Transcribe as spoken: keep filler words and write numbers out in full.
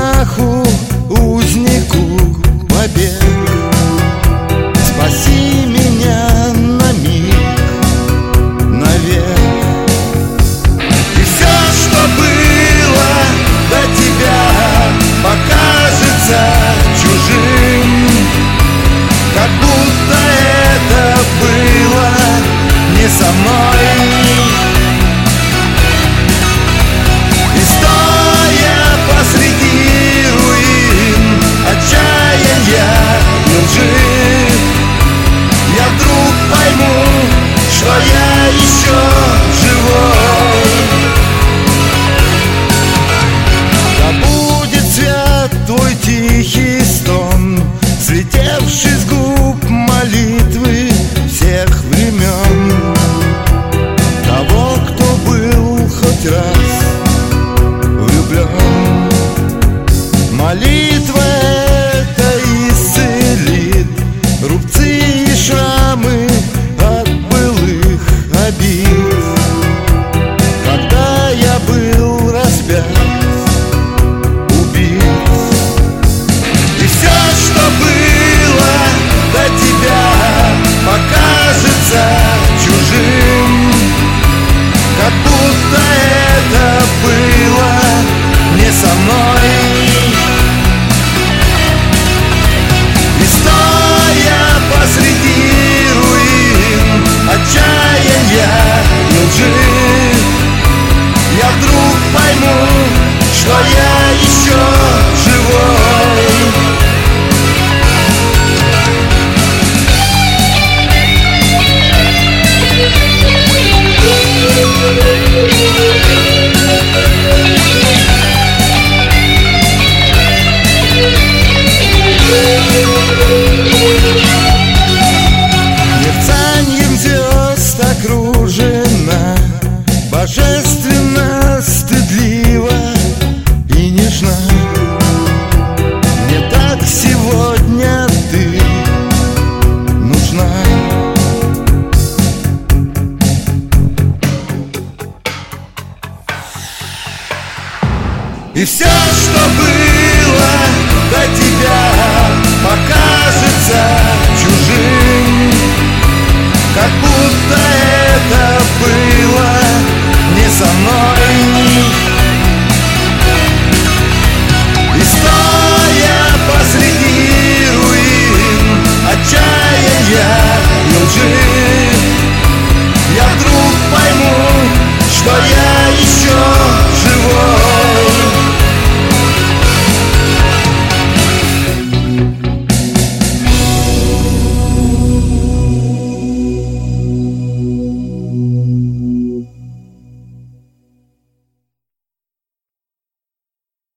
страху узнику побег. Спаси меня на миг, навек. И все, что было до тебя, покажется чужим, как будто это было не со мной. И стоя посреди руин отчаяния и лжи, я вдруг пойму, что я еще живой. Да будет свят твой тихий стон, слетевший с губ молитвы всех времен, того, кто был хоть раз влюблен. Молитва эта исцелит рубцы и шрамы от былых обид. Когда я был распят, убит, и все, что было до тебя, покажется чужим, как будто это было не со мной. И стоя посреди руин отчаяния и лжи, я вдруг пойму, что я еще живой. Мерцаньем звезд окружена, божественно, стыдлива и нежна. Мне так сегодня